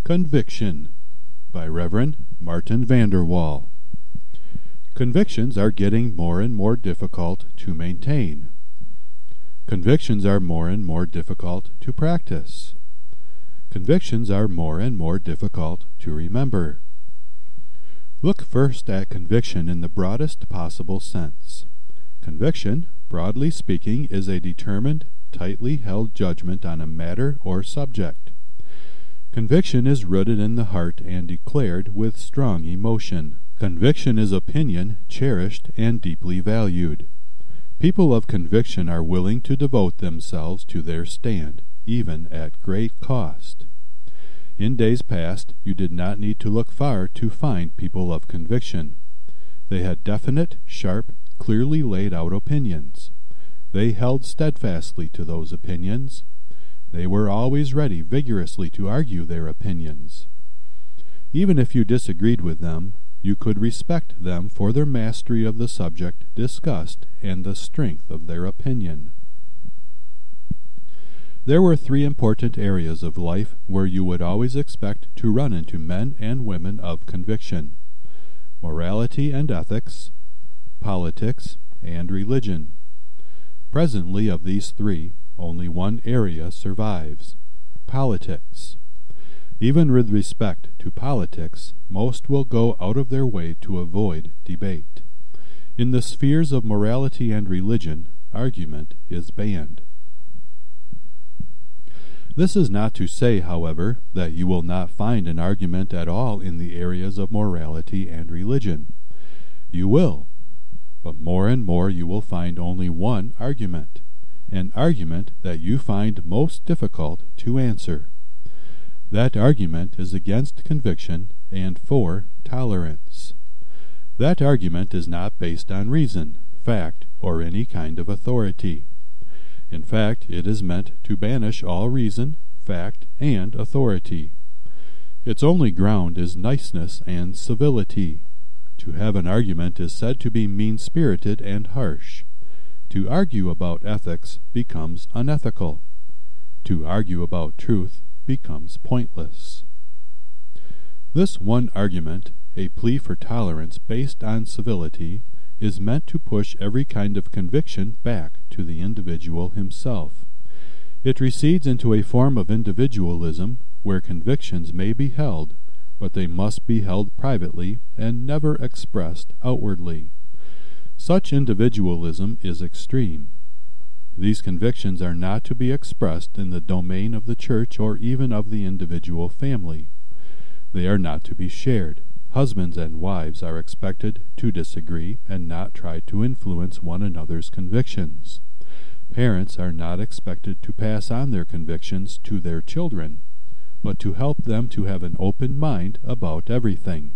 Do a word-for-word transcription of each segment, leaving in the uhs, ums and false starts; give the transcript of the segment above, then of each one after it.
Conviction by Reverend Martin Vander Wal. Convictions are getting more and more difficult to maintain. Convictions are more and more difficult to practice. Convictions are more and more difficult to remember. Look first at conviction in the broadest possible sense. Conviction, broadly speaking, is a determined, tightly held judgment on a matter or subject. Conviction is rooted in the heart and declared with strong emotion. Conviction is opinion cherished and deeply valued. People of conviction are willing to devote themselves to their stand, even at great cost. In days past, you did not need to look far to find people of conviction. They had definite, sharp, clearly laid out opinions. They held steadfastly to those opinions. They were always ready vigorously to argue their opinions. Even if you disagreed with them, you could respect them for their mastery of the subject discussed and the strength of their opinion. There were three important areas of life where you would always expect to run into men and women of conviction: morality and ethics, politics, and religion. Presently, of these three, only one area survives: politics. Even with respect to politics, most will go out of their way to avoid debate. In the spheres of morality and religion, argument is banned. This is not to say, however, that you will not find an argument at all in the areas of morality and religion. You will, but more and more you will find only one argument, an argument that you find most difficult to answer. That argument is against conviction and for tolerance. That argument is not based on reason, fact, or any kind of authority. In fact, it is meant to banish all reason, fact, and authority. Its only ground is niceness and civility. To have an argument is said to be mean-spirited and harsh. To argue about ethics becomes unethical. To argue about truth becomes pointless. This one argument, a plea for tolerance based on civility, is meant to push every kind of conviction back to the individual himself. It recedes into a form of individualism where convictions may be held, but they must be held privately and never expressed outwardly. Such individualism is extreme. These convictions are not to be expressed in the domain of the church or even of the individual family. They are not to be shared. Husbands and wives are expected to disagree and not try to influence one another's convictions. Parents are not expected to pass on their convictions to their children, but to help them to have an open mind about everything.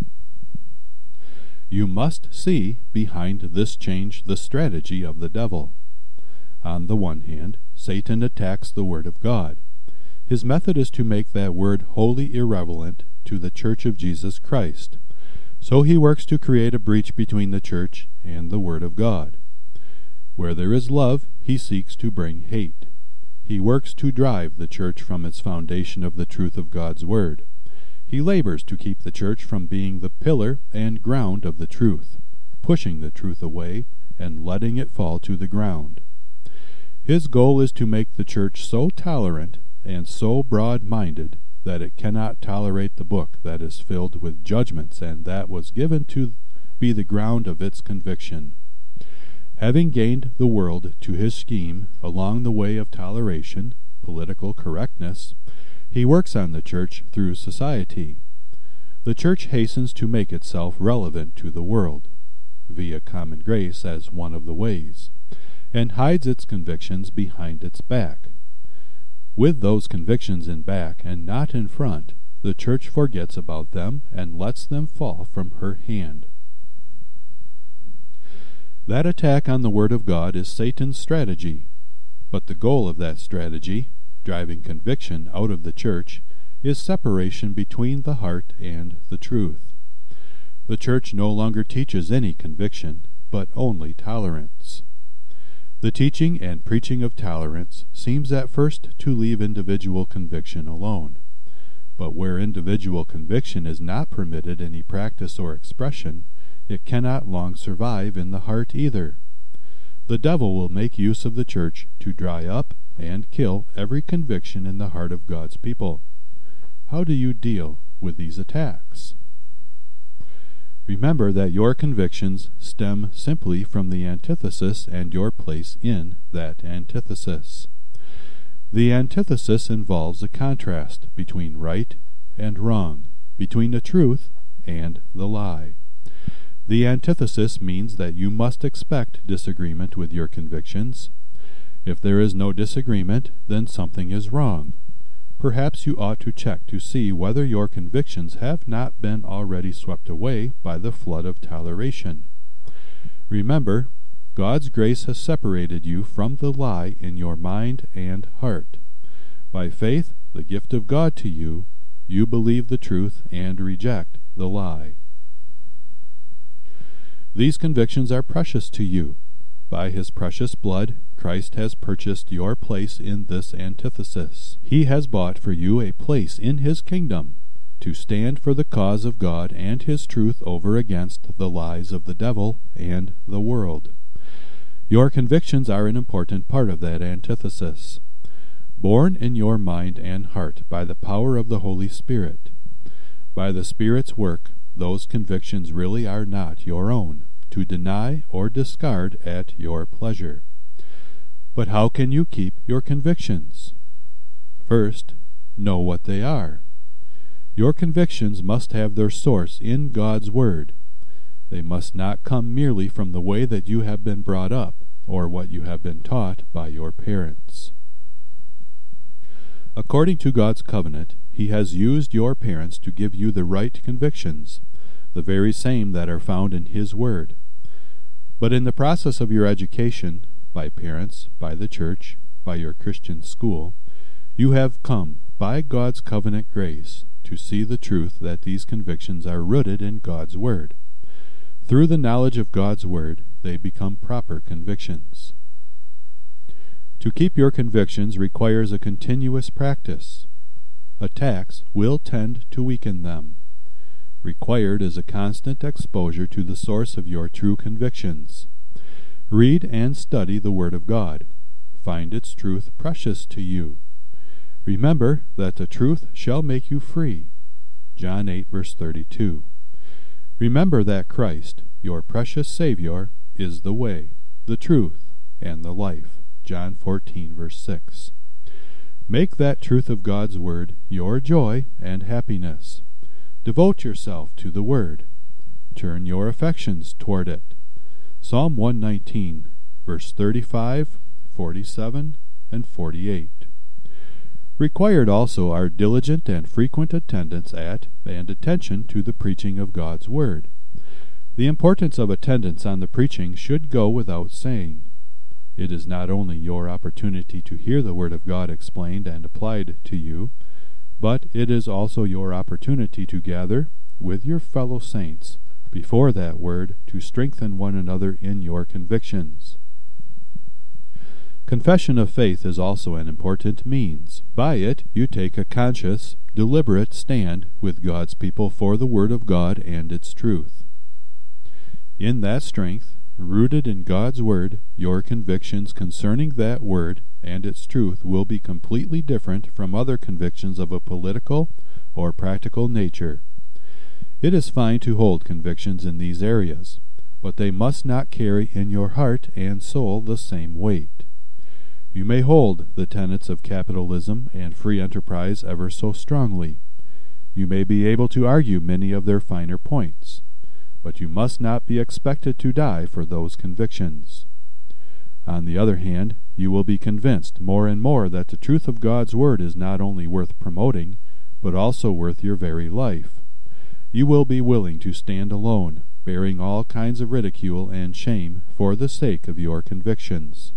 You must see behind this change the strategy of the devil. On the one hand, Satan attacks the Word of God. His method is to make that Word wholly irrelevant to the Church of Jesus Christ. So he works to create a breach between the Church and the Word of God. Where there is love, he seeks to bring hate. He works to drive the Church from its foundation of the truth of God's Word. He labors to keep the Church from being the pillar and ground of the truth, pushing the truth away and letting it fall to the ground. His goal is to make the Church so tolerant and so broad-minded that it cannot tolerate the book that is filled with judgments and that was given to be the ground of its conviction. Having gained the world to his scheme along the way of toleration, political correctness, he works on the Church through society. The Church hastens to make itself relevant to the world, via common grace as one of the ways, and hides its convictions behind its back. With those convictions in back and not in front, the Church forgets about them and lets them fall from her hand. That attack on the Word of God is Satan's strategy, but the goal of that strategy, driving conviction out of the Church, is separation between the heart and the truth. The Church no longer teaches any conviction, but only tolerance. The teaching and preaching of tolerance seems at first to leave individual conviction alone. But where individual conviction is not permitted any practice or expression, it cannot long survive in the heart either. The devil will make use of the church to dry up and kill every conviction in the heart of God's people. How do you deal with these attacks? Remember that your convictions stem simply from the antithesis and your place in that antithesis. The antithesis involves a contrast between right and wrong, between the truth and the lie. The antithesis means that you must expect disagreement with your convictions. If there is no disagreement, then something is wrong. Perhaps you ought to check to see whether your convictions have not been already swept away by the flood of toleration. Remember, God's grace has separated you from the lie in your mind and heart. By faith, the gift of God to you, you believe the truth and reject the lie. These convictions are precious to you. By his precious blood, Christ has purchased your place in this antithesis. He has bought for you a place in his kingdom, to stand for the cause of God and his truth over against the lies of the devil and the world. Your convictions are an important part of that antithesis. Born in your mind and heart by the power of the Holy Spirit. By the Spirit's work, those convictions really are not your own, to deny or discard at your pleasure. But how can you keep your convictions? First, know what they are. Your convictions must have their source in God's Word. They must not come merely from the way that you have been brought up, or what you have been taught by your parents. According to God's covenant, He has used your parents to give you the right convictions, the very same that are found in His Word. But in the process of your education, by parents, by the church, by your Christian school, you have come, by God's covenant grace, to see the truth that these convictions are rooted in God's Word. Through the knowledge of God's Word, they become proper convictions. To keep your convictions requires a continuous practice. Attacks will tend to weaken them. Required is a constant exposure to the source of your true convictions. Read and study the Word of God. Find its truth precious to you. Remember that the truth shall make you free. John eight, verse thirty-two. Remember that Christ, your precious Savior, is the way, the truth, and the life. John fourteen, verse six. Make that truth of God's Word your joy and happiness. Devote yourself to the Word. Turn your affections toward it. Psalm one nineteen, verse thirty-five, forty-seven, and forty-eight. Required also are diligent and frequent attendance at and attention to the preaching of God's Word. The importance of attendance on the preaching should go without saying. It is not only your opportunity to hear the Word of God explained and applied to you, but it is also your opportunity to gather with your fellow saints before that Word to strengthen one another in your convictions. Confession of faith is also an important means. By it you take a conscious, deliberate stand with God's people for the Word of God and its truth. In that strength, rooted in God's Word, your convictions concerning that Word and its truth will be completely different from other convictions of a political or practical nature. It is fine to hold convictions in these areas, but they must not carry in your heart and soul the same weight. You may hold the tenets of capitalism and free enterprise ever so strongly. You may be able to argue many of their finer points, but you must not be expected to die for those convictions. On the other hand, you will be convinced more and more that the truth of God's Word is not only worth promoting, but also worth your very life. You will be willing to stand alone, bearing all kinds of ridicule and shame for the sake of your convictions.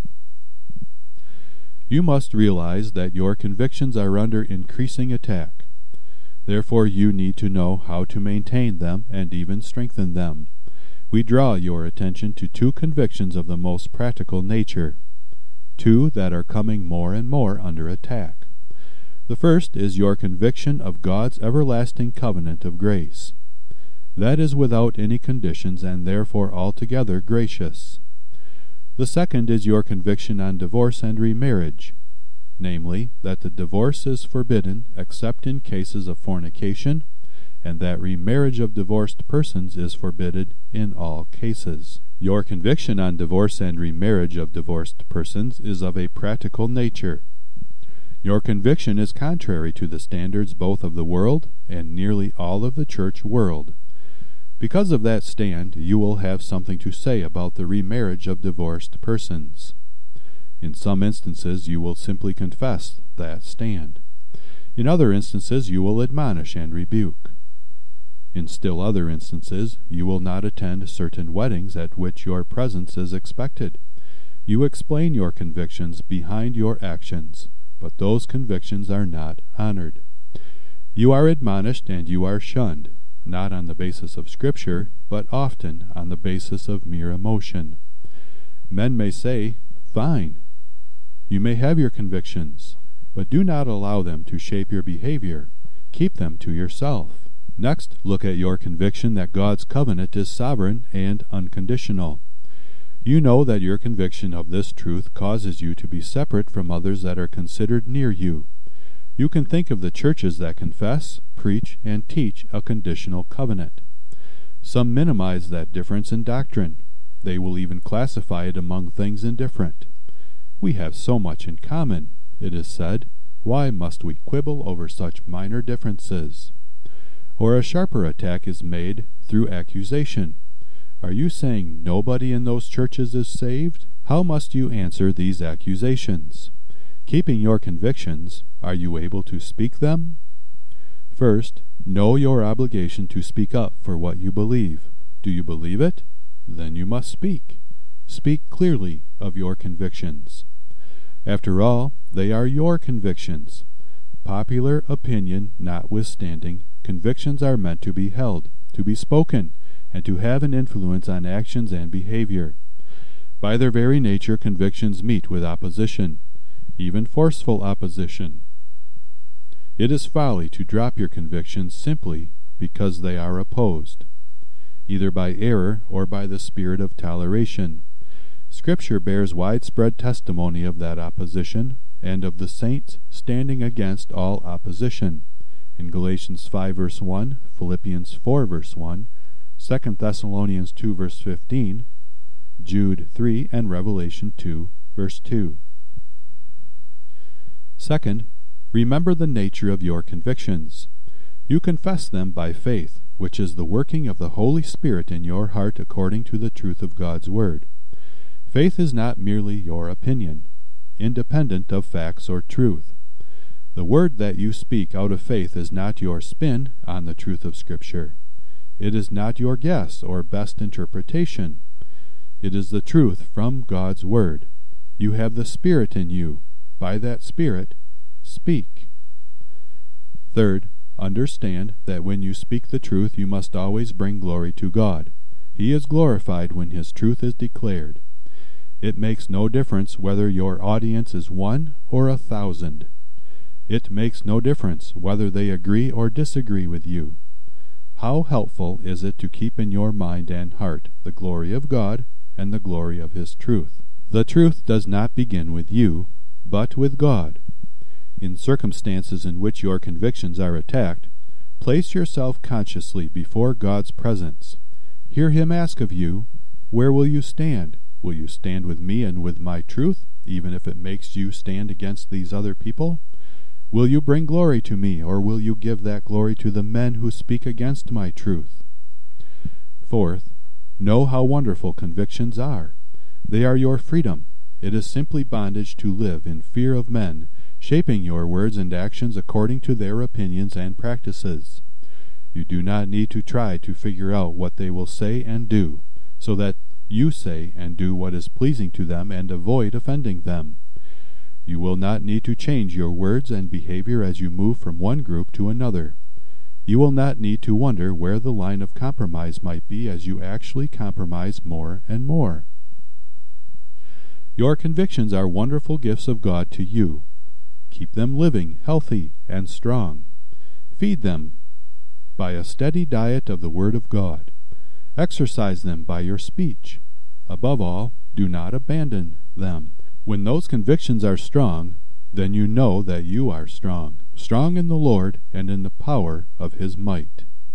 You must realize that your convictions are under increasing attack. Therefore you need to know how to maintain them and even strengthen them. We draw your attention to two convictions of the most practical nature, two that are coming more and more under attack. The first is your conviction of God's everlasting covenant of grace. That is without any conditions and therefore altogether gracious. The second is your conviction on divorce and remarriage, namely, that the divorce is forbidden except in cases of fornication, and that remarriage of divorced persons is forbidden in all cases. Your conviction on divorce and remarriage of divorced persons is of a practical nature. Your conviction is contrary to the standards both of the world and nearly all of the church world. Because of that stand, you will have something to say about the remarriage of divorced persons. In some instances, you will simply confess that stand. In other instances, you will admonish and rebuke. In still other instances, you will not attend certain weddings at which your presence is expected. You explain your convictions behind your actions, but those convictions are not honored. You are admonished and you are shunned, not on the basis of Scripture, but often on the basis of mere emotion. Men may say, "Fine, you may have your convictions, but do not allow them to shape your behavior. Keep them to yourself." Next, look at your conviction that God's covenant is sovereign and unconditional. You know that your conviction of this truth causes you to be separate from others that are considered near you. You can think of the churches that confess, preach, and teach a conditional covenant. Some minimize that difference in doctrine. They will even classify it among things indifferent. "We have so much in common," it is said. "Why must we quibble over such minor differences?" Or a sharper attack is made through accusation. "Are you saying nobody in those churches is saved?" How must you answer these accusations? Keeping your convictions, are you able to speak them? First, know your obligation to speak up for what you believe. Do you believe it? Then you must speak. Speak clearly of your convictions. After all, they are your convictions. Popular opinion notwithstanding, convictions are meant to be held, to be spoken, and to have an influence on actions and behavior. By their very nature, convictions meet with opposition, even forceful opposition. It is folly to drop your convictions simply because they are opposed, either by error or by the spirit of toleration. Scripture bears widespread testimony of that opposition, and of the saints standing against all opposition, in Galatians five verse one, Philippians four verse one, Second Thessalonians two verse fifteen, Jude three, and Revelation two verse two. Second, remember the nature of your convictions. You confess them by faith, which is the working of the Holy Spirit in your heart according to the truth of God's Word. Faith is not merely your opinion, independent of facts or truth. The word that you speak out of faith is not your spin on the truth of Scripture. It is not your guess or best interpretation. It is the truth from God's Word. You have the Spirit in you. By that Spirit, speak. Third, understand that when you speak the truth, you must always bring glory to God. He is glorified when His truth is declared. It makes no difference whether your audience is one or a thousand. It makes no difference whether they agree or disagree with you. How helpful is it to keep in your mind and heart the glory of God and the glory of His truth? The truth does not begin with you, but with God. In circumstances in which your convictions are attacked, place yourself consciously before God's presence. Hear Him ask of you, "Where will you stand? Will you stand with me and with my truth, even if it makes you stand against these other people? Will you bring glory to me, or will you give that glory to the men who speak against my truth?" Fourth, know how wonderful convictions are. They are your freedom. It is simply bondage to live in fear of men, shaping your words and actions according to their opinions and practices. You do not need to try to figure out what they will say and do, so that you say and do what is pleasing to them and avoid offending them. You will not need to change your words and behavior as you move from one group to another. You will not need to wonder where the line of compromise might be as you actually compromise more and more. Your convictions are wonderful gifts of God to you. Keep them living, healthy, and strong. Feed them by a steady diet of the Word of God. Exercise them by your speech. Above all, do not abandon them. When those convictions are strong, then you know that you are strong, strong in the Lord and in the power of His might.